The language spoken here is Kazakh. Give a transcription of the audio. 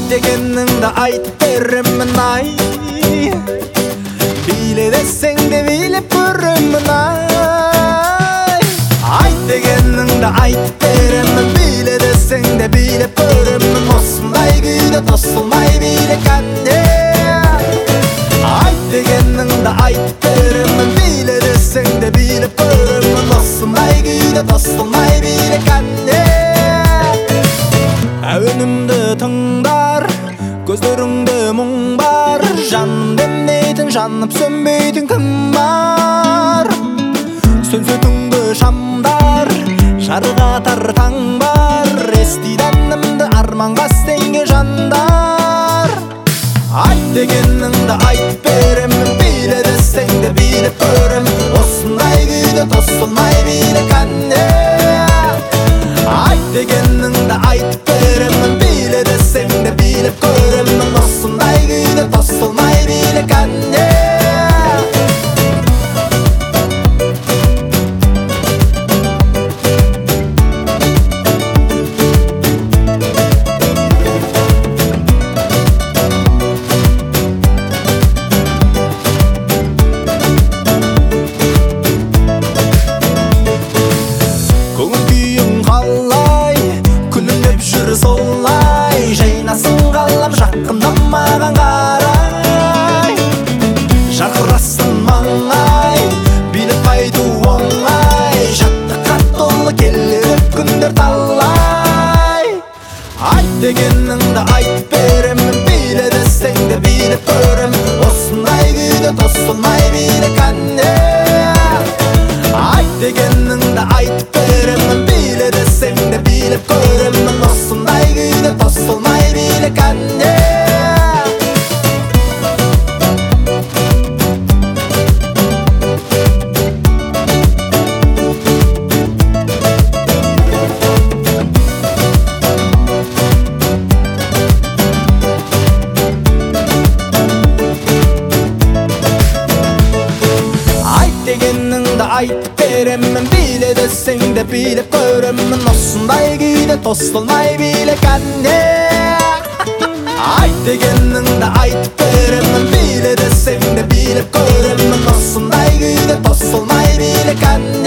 дегеніңді айтып беремін ай, биле десең де билеп көремін ай. Айт дегеніңді айтып беремін, биле десең де билеп көремін. Осындай күйде тосылмай биле кәне. Айт дегеніңді айтып беремін, биле десең де билеп көремін. Осындай күйде тосылмай биле кәне. Әуенімді тыңдар, көздеріңді мұң бар. Жаным демнейтін, жанып сөнбейтін кім бар? Сөнсетіңді шамдар, жарығатар таң бар. Естиді әнімді арманға сенген жандар. Айт дегеніңді айтып беремін, биле десең де билеп көремін. Осындай күйде тосылмай биле кәне. Айт дегеніңді айтып беремін, биле десең де билеп көремін. Осындай күйде тосылмай биле кәне. Солай жайнасын қалап жақындамаған қарай. Жарқырасың маңай, билеп қайту оңай. Жаттыққа толы келер күндер талай. Айт дегеніңді айтып беремін, биле десең де билеп көремін. Осындай күйде тосылмай биле кәне. Айт дегеніңді айтып беремін, биле десең де билеп көремін. Осындай күйде тосылмай биле кәне. Дегеніңді айтып беремін, биле десең де билеп көремін. Осындай күйде тосылмай биле кәне. Айт дегеніңді айтып беремін, биле десең де билеп көремін. Осындай күйде тосылмай биле кәне.